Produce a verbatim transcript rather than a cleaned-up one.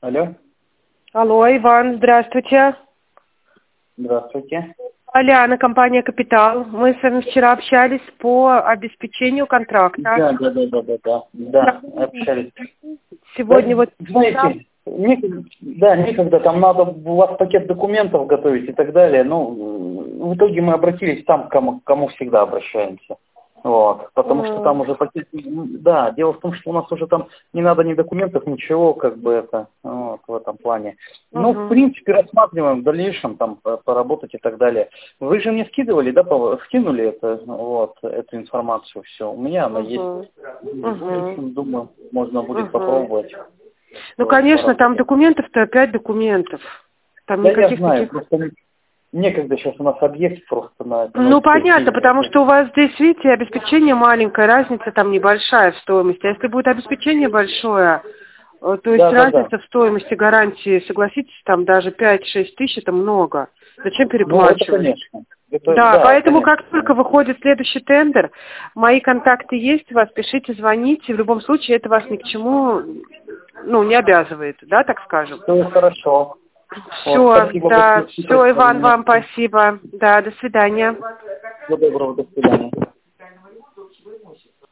Алло. Алло, Иван, здравствуйте. Здравствуйте. Аляна, компания «Капитал». Мы с вами вчера общались по обеспечению контракта. Да, да, да, да, да, да, да, общались. Сегодня Да, вот... знаете, некогда, да, некогда, там надо у вас пакет документов готовить и так далее. Ну, в итоге мы обратились там, к кому, к кому всегда обращаемся. Вот, потому что там уже пакет, да, дело в том, что у нас уже там не надо ни документов, ничего, как бы это, вот, в этом плане. Ну, Угу. в принципе, рассматриваем в дальнейшем там поработать и так далее. Вы же мне скидывали, да, по- скинули это, вот, эту информацию, все, у меня она Угу. есть. Угу. Думаю, можно будет Угу. попробовать. Ну, Вот, конечно, там поработать. документов-то опять документов. Там Да, я никаких знаю, таких... просто некогда сейчас у нас объект просто на это. Ну, понятно, потому что у вас здесь, видите, обеспечение маленькое, разница там небольшая в стоимости. А если будет обеспечение большое, э, то есть Да, да, да. разница в стоимости гарантии, согласитесь, там даже пять-шесть тысяч, это много. Зачем Ну, это переплачивать? конечно. Это, Да, да, поэтому конечно. как только выходит следующий тендер, мои контакты есть у вас, пишите, звоните. В любом случае это вас ни к чему, ну, не обязывает, да, так скажем. Все хорошо. Все, Вот, спасибо да, большое. все, Иван, вам спасибо. Да, до свидания. Всего доброго, до свидания.